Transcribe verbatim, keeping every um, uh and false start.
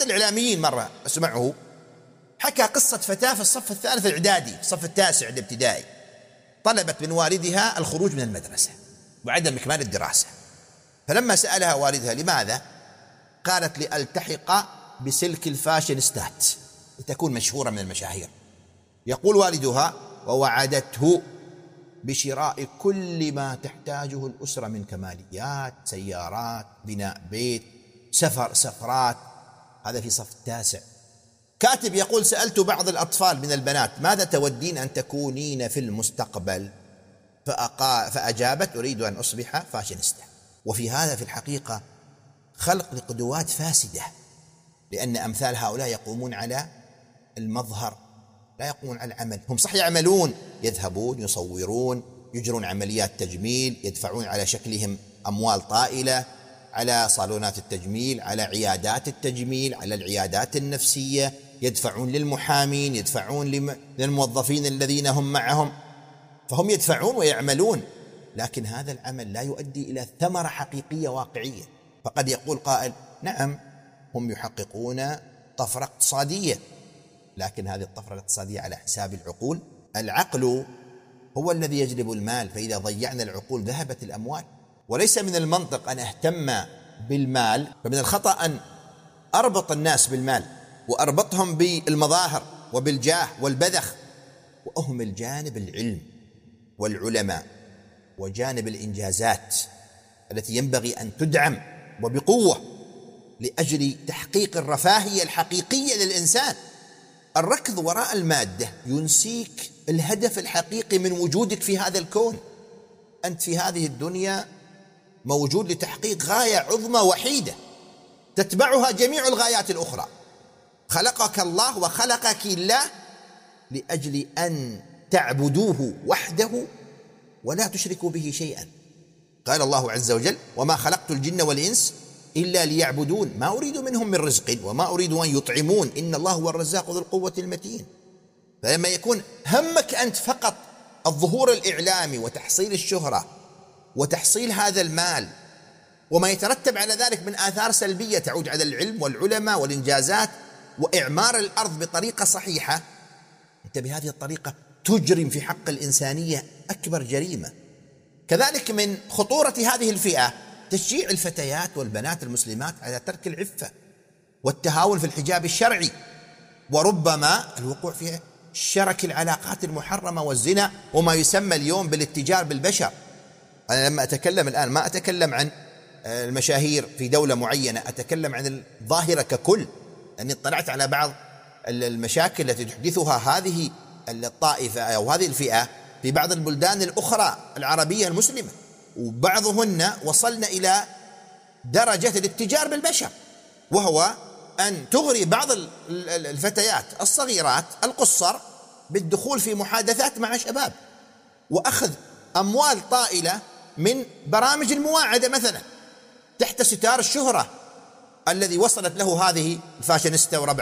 أحد الإعلاميين مرة أسمعه حكى قصة فتاة في الصف الثالث الإعدادي، الصف التاسع الابتدائي، طلبت من والدها الخروج من المدرسة وعدم إكمال الدراسة، فلما سألها والدها لماذا؟ قالت لألتحق بسلك الفاشينيستات لتكون مشهورة من المشاهير. يقول والدها: ووعدته بشراء كل ما تحتاجه الأسرة من كماليات، سيارات، بناء بيت، سفر سفرات. هذا في صف التاسع. كاتب يقول: سألت بعض الأطفال من البنات ماذا تودين أن تكونين في المستقبل؟ فأقا فأجابت: أريد أن أصبح فاشينيستا. وفي هذا في الحقيقة خلق لقدوات فاسدة، لأن أمثال هؤلاء يقومون على المظهر لا يقومون على العمل. هم صح يعملون، يذهبون يصورون، يجرون عمليات تجميل، يدفعون على شكلهم أموال طائلة على صالونات التجميل، على عيادات التجميل، على العيادات النفسية، يدفعون للمحامين، يدفعون للموظفين الذين هم معهم، فهم يدفعون ويعملون، لكن هذا العمل لا يؤدي إلى ثمرة حقيقية واقعية. فقد يقول قائل: نعم هم يحققون طفرة اقتصادية، لكن هذه الطفرة الاقتصادية على حساب العقول. العقل هو الذي يجلب المال، فإذا ضيعنا العقول ذهبت الأموال. وليس من المنطق أن أهتم بالمال، فمن الخطأ أن أربط الناس بالمال وأربطهم بالمظاهر وبالجاه والبذخ، وأهمل جانب العلم والعلماء وجانب الإنجازات التي ينبغي أن تدعم وبقوة لأجل تحقيق الرفاهية الحقيقية للإنسان. الركض وراء المادة ينسيك الهدف الحقيقي من وجودك في هذا الكون. أنت في هذه الدنيا موجود لتحقيق غاية عظمى وحيدة تتبعها جميع الغايات الأخرى. خلقك الله وخلقك الله لأجل أن تعبدوه وحده ولا تشركوا به شيئا. قال الله عز وجل: وما خلقت الجن والإنس إلا ليعبدون ما أريد منهم من رزق وما أريد أن يطعمون إن الله هو الرزاق ذو القوة المتين. فلما يكون همك أنت فقط الظهور الإعلامي وتحصيل الشهرة وتحصيل هذا المال وما يترتب على ذلك من آثار سلبية تعود على العلم والعلماء والإنجازات وإعمار الأرض بطريقة صحيحة، أنت بهذه الطريقة تجرم في حق الإنسانية أكبر جريمة. كذلك من خطورة هذه الفئة تشجيع الفتيات والبنات المسلمات على ترك العفة والتهاون في الحجاب الشرعي، وربما الوقوع في شرك العلاقات المحرمة والزنا وما يسمى اليوم بالاتجار بالبشر. أنا لما أتكلم الآن ما أتكلم عن المشاهير في دولة معينة، أتكلم عن الظاهرة ككل، لأني اطلعت على بعض المشاكل التي تحدثها هذه الطائفة أو هذه الفئة في بعض البلدان الأخرى العربية المسلمة، وبعضهن وصلنا إلى درجة الاتجار بالبشر، وهو أن تغري بعض الفتيات الصغيرات القصر بالدخول في محادثات مع شباب وأخذ أموال طائلة من برامج المواعدة مثلا تحت ستار الشهرة الذي وصلت له هذه الفاشينيستا وربع